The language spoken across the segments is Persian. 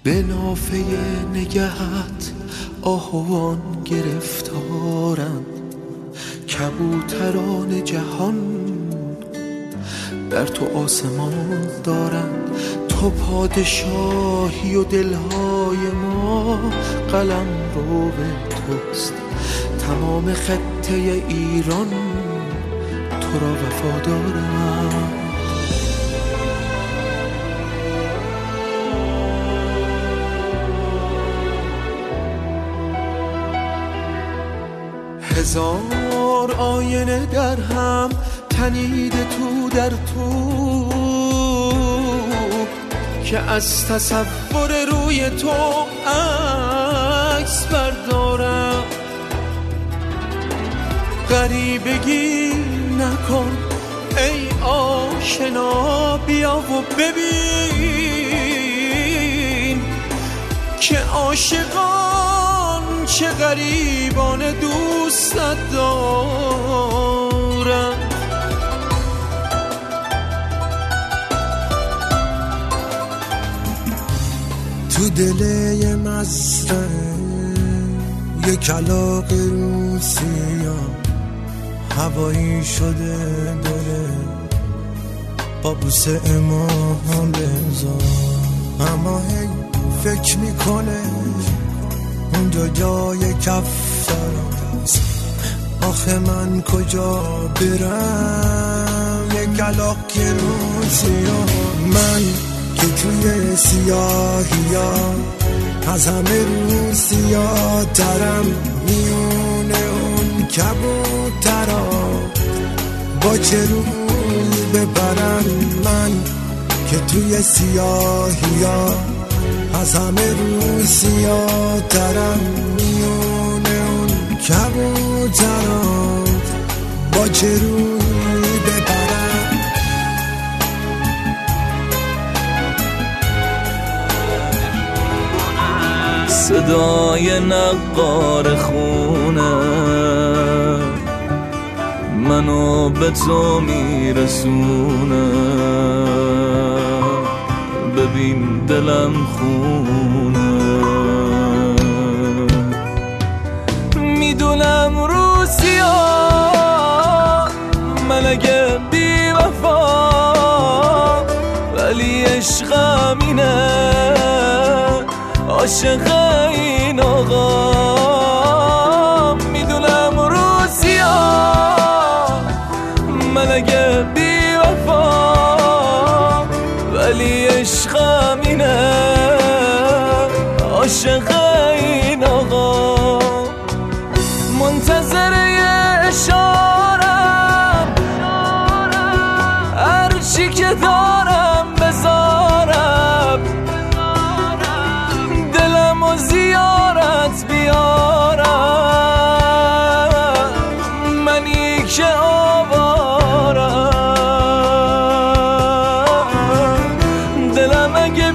به نافه نگهت آهوان گرفتارند، کبوتران جهان در تو آسمان دارند. تو پادشاهی و دلهای ما قلم رو به توست، تمام خطه ایران تو را وفادارند. هزار آینه در هم تنیده تو در تو، که از تصور روی تو عکس بردارم. غریبگی نکن ای آشنا، بیا و ببین که عاشقان چه غریبان دوستت دارم. تو دل مزرعه یک کلاغ روسیا، هوایی شده داره با بوسه امام رضا. اما هی فکر میکنه اونجا جای کفتراست، آخه من کجا برم؟ یک کلاغ روسیا، من که توی سیاهیا از همه روسیا ترم، میونه اون کبوترا با چه روی ببرم؟ من که توی سیاهیا از همه روسیا ترم، میونه اون کبوترا با چه روی ببرم؟ صدای نقار خونه منو به تو میرسونه، ببین دلم خونه. میدونم روسیا من اگه بی وفا، ولی عشقم اینه، عاشق این آقا. میدونم روسیا من اگه بی وفا، ولی عشقم اینه، عاشق این آقا. منتظر اشارم، هرچی که دارم بذارم، دلم و زیارت بیارم، منی که آوارم. دلم اگه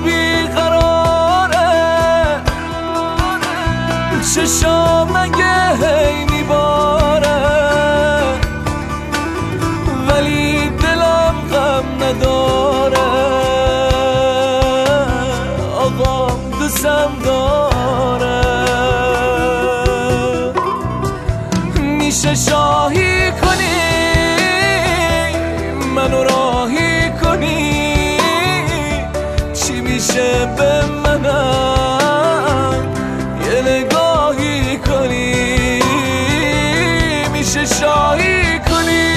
بیقراره، چشام اگه هی میباره، ولی دلم غم نداره، آقا دوستم داره. میشه شاهی کنی منو راهی کنی، چی میشه به منم یه نگاهی کنی؟ میشه شاهی کنی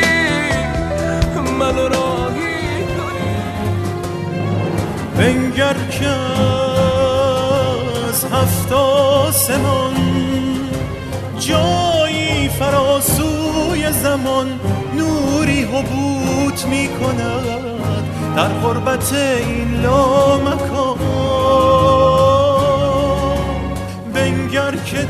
منو راهی کنی؟ بنگر که از هفت آسمان جایی فراسوی زمان، نوری حبوط می کند در غربت این لامکان. بنگر که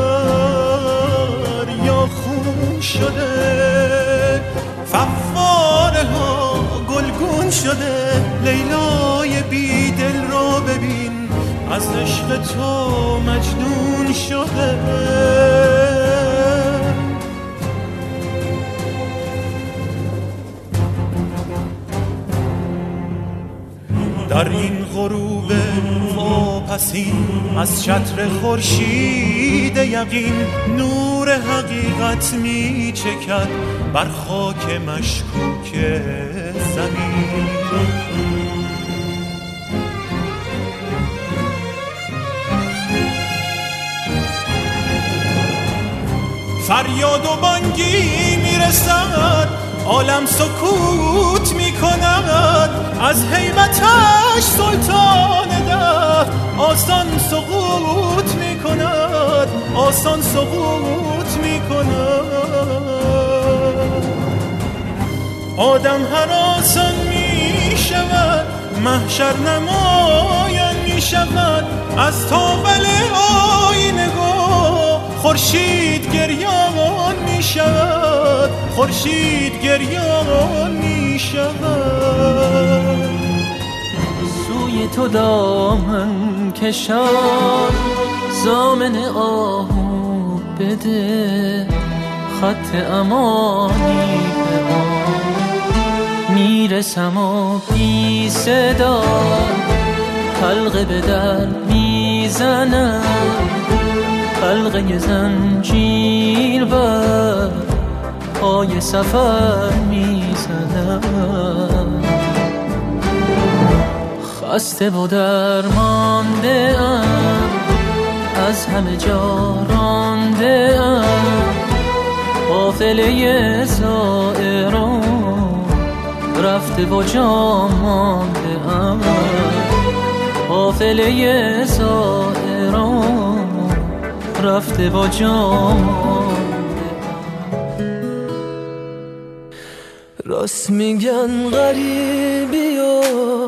دریا خون شده، فواره ها گلگون شده، لیلای بی دل رو ببین از عشق تو مجنون شده. در بر این غروب واپسین از چتر خورشید یقین نور حقیقت می چکد بر خاک مشکوک زمین. فریاد و بانگی میرسد عالم سکوت میکند از هیبتش سلطان ده آسان سقوط میکند آسان سقوط میکند. آدم هراسان میشود محشر نمایان میشود از تاول آینه خورشید گریان می شود خورشید گریان می شود. سوی تو دامن کشان زامن آهو بده خط امانی به ما میرسم و بی صدا حلقه به در میزنم حلقه زنجیر بر پای سفر میزنم. خسته و درمانده ام از همه جا رانده ام قافله زائران رفته و جا مانده ام قافله زائران رفته با جام. راست میگن غریبی و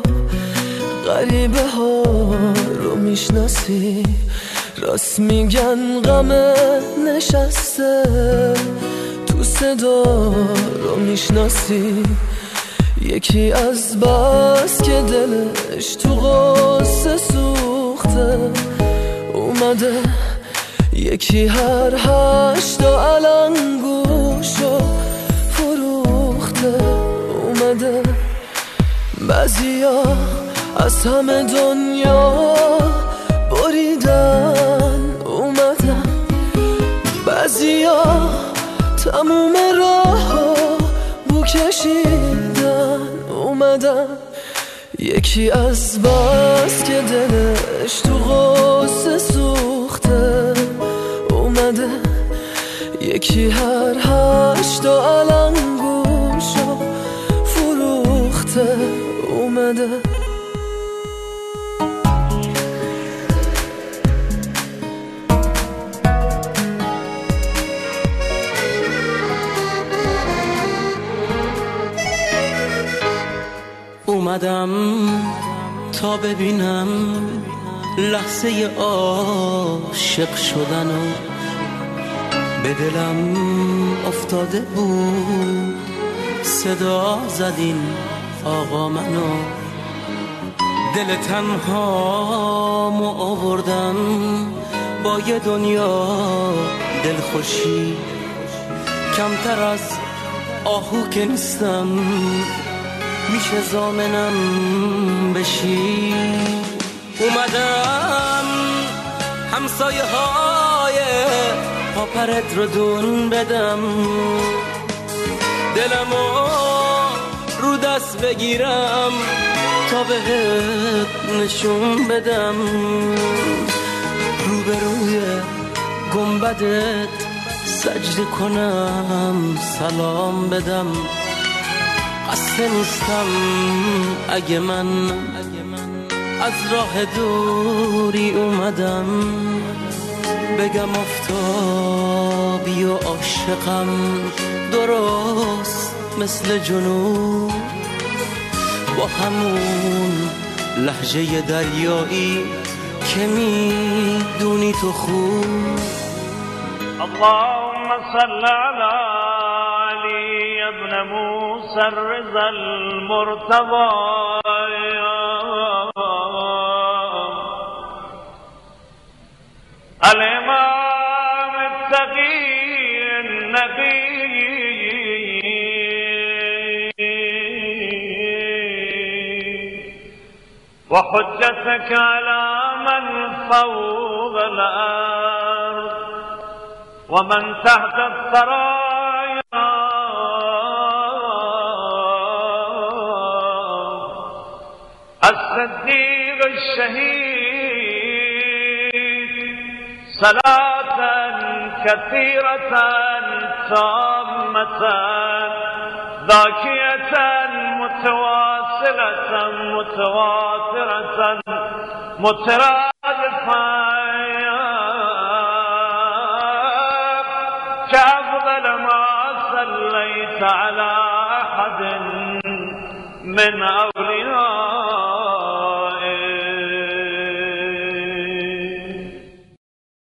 غریبه ها رو میشناسی راست میگن غم نشسته تو صدا رو میشناسی یکی از بس که دلش تو غصه سوخته اومده یکی هر هشتا علنگوشو فروخته اومده بعضیا از همه دنیا بریدن اومدن بعضیا تموم راهو بو کشیدن اومدن یکی از بس که دلش تو غصه سوخته اومده یکی هر هشتا علنگوشو فروخته اومده. اومدم تا ببینم لحظه عاشق شدنو به دلم افتاده بود صدا زدین آقا منو دل تنهامو آوردم با یه دنیا دلخوشی کمتر از آهو که نیستم میشه ضامنم بشی. اومدم همسایه های پاپرت رو دون بدم دلمو رو دست بگیرم تا بهت نشون بدم روبروی گنبدت سجده کنم سلام بدم قصد نیستم اگه من از راه دوری اومدم بگم آفتابی و عاشقم درست مثل جنوب با همون لهجه دریایی که میدونی تو خوب. اللهم صل على علي ابن موسى الرضا المرتضى الإمام التقي النبي وحجتك على من فوق الأرض ومن تحت الثرايا الصديق الشهيد صلاة كثيرة تامة ذاكية متواصلة متواترة مترادفة كأفضل ما صليت على أحد من